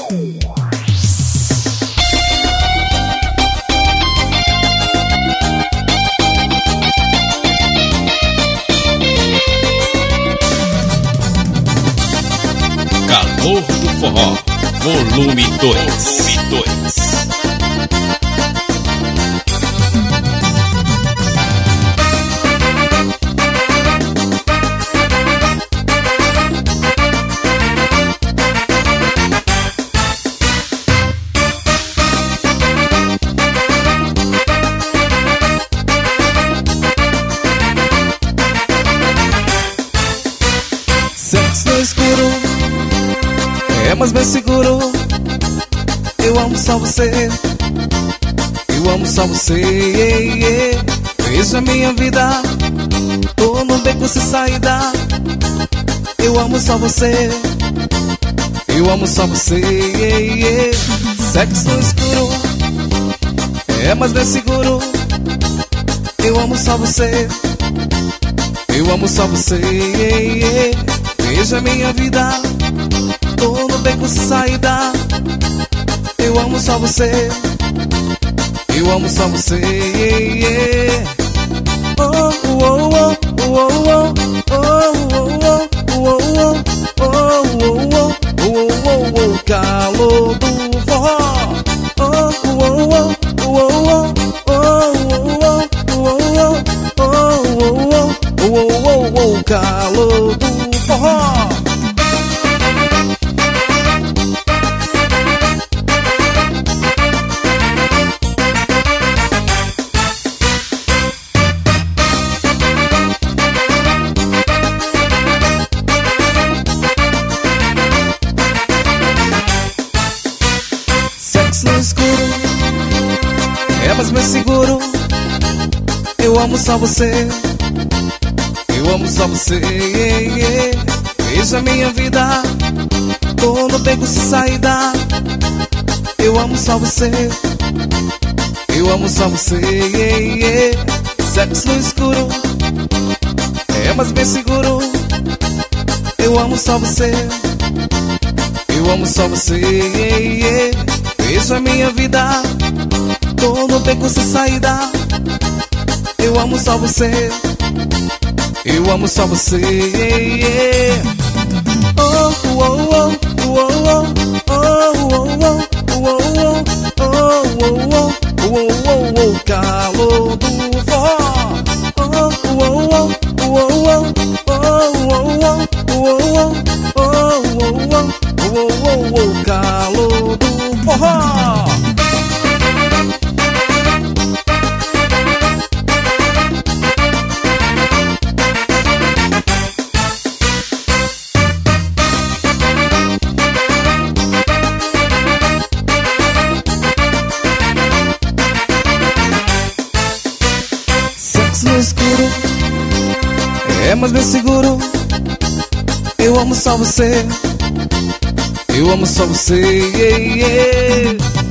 Calor do Forró, volume 2. Sexo no escuro é mais bem seguro. Eu amo só você, eu amo só você. Veja minha vida, tô num beco sem saída. Eu amo só você, eu amo só você. Sexo no escuro é mais bem seguro. Eu amo só você, eu amo só você. Veja minha vida, tô no beco sem saída. Eu amo só você, eu amo só você. Oh, oh, oh, oh, oh, oh, calor do forró. Oh, oh, oh, oh, oh, calor do forró. Sexo no escuro é mais bem seguro. Eu amo só você, eu amo só você. Veja minha vida, tô no beco sem saída. Eu amo só você, eu amo só você. Sexo no escuro é mais bem seguro. Eu amo só você, eu amo só você. Veja minha vida, tô no beco sem saída. Eu amo só você, eu amo só você. Oh, oh, oh, oh, oh, oh, calor do forró. Oh, oh, oh, calor do forró. Sexo no escuro é mais bem seguro. Eu amo só você, eu amo só você.